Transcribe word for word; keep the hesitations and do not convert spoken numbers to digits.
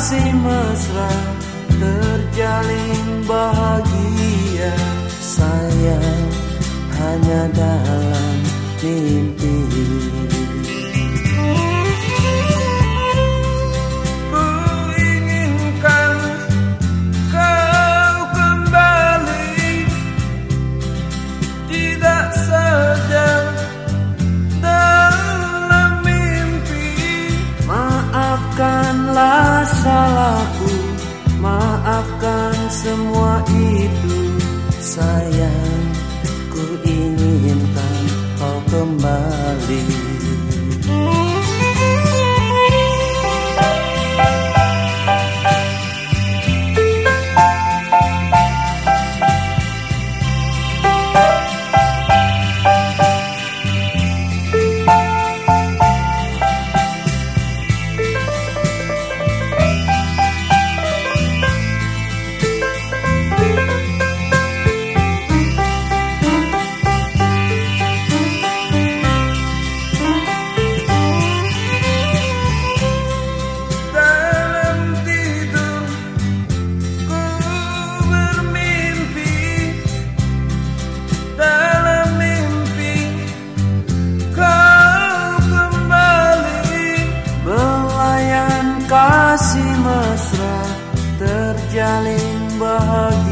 kasih mesra, terjalin bahagia. Sayang, hanya dalam mimpi. Ku inginkan kau kembali, tidak saja dalam mimpi. Maafkanlah salahku, maafkan semua itu. Sayang, ku inginkan kau kembali. Kasih mesra, terjalin bahagia.